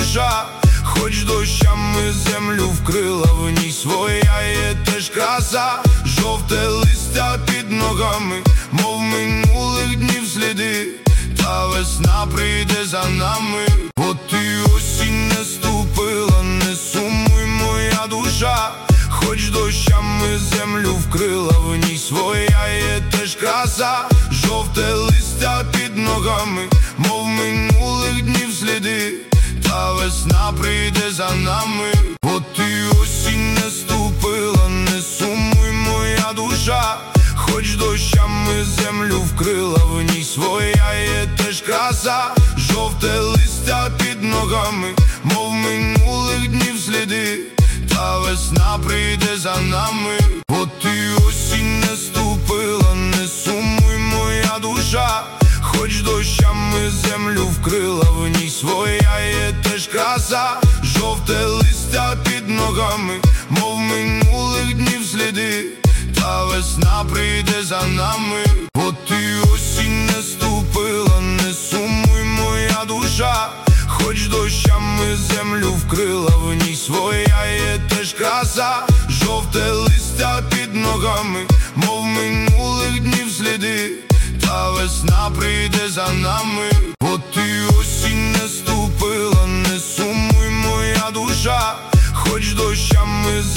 душа, хоч дощами землю вкрила, в ній своя є теж краса. Жовте листя під ногами, мов минулих днів сліди, та весна прийде за нами. От і осінь не ступила, не сумуй, моя душа, хоч дощами землю вкрила, в ній своя є теж краса. Жовте листя під ногами, мов минулих днів сліди, та весна прийде за нами. От і осінь не ступила, не сумуй, моя душа, хоч дощами землю вкрила, в ній своя є теж краса. Жовте листя під ногами, мов минулих днів сліди, та весна прийде за нами. От і осінь не ступила, не сумуй, моя душа, хоч дощами землю вкрила, в ній своя є теж краса. Жовте листя під ногами, мов минулих днів сліди, та весна прийде за нами. От і осінь не ступила, не сумуй, моя душа, хоч дощами землю вкрила, в ній своя є теж краса. Жовте листя під ногами, мов минулих днів сліди, та весна прийде за нами. От і осінь не ступила, не сумуй, моя душа, хоч дощами